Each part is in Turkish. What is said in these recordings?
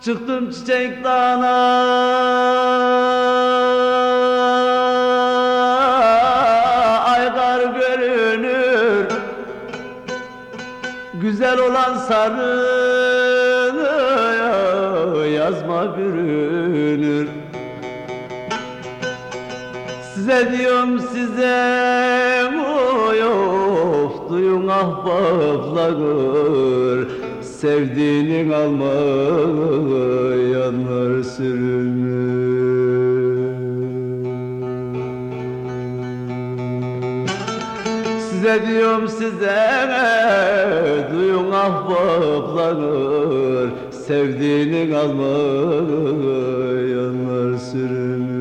Çıktım çiçek dağına, aygar görünür, güzel olan sarı yazma bürünür. Size diyorum size, of duyun ahbaplar, sevdiğinin almayanlar sürünür. Size diyorum size, duyun ahbaplar, sevdiğinin almayanlar sürünür.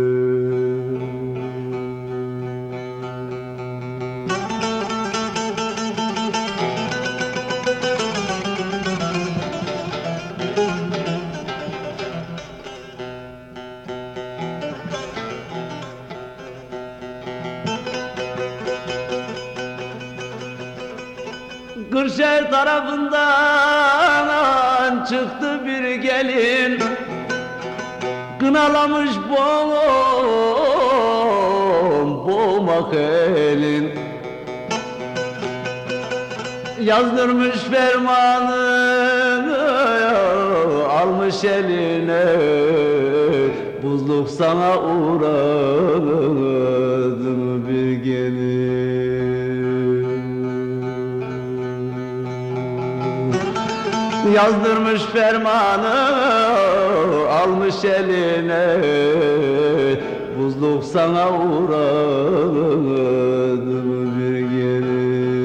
Kırşehir tarafından çıktı bir gelin, kınalamış boğmak elin. Yazdırmış fermanını, almış eline, buzluk sana uğradım bir gelin. Yazdırmış fermanı, almış eline, buzluk sana uğradım bir gelin.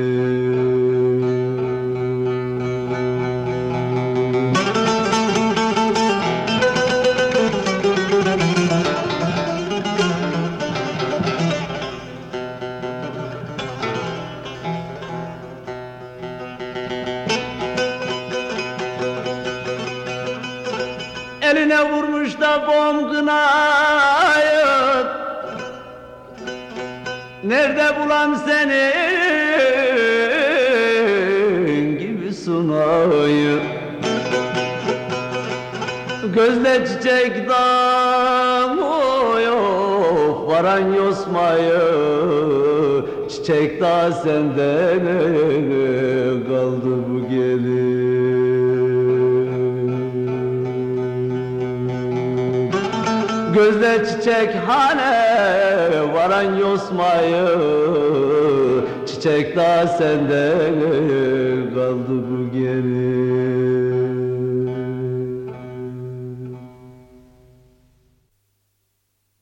Eline vurmuş da kınayı, nerede bulam senin gibi sunayı? Gözde çiçek damlıyor, varan yosmayı, çiçek daha senden kaldı bu gelin. Gözde çiçek hane, varan yosmayı, çiçek daha sende kaldı bu gelin.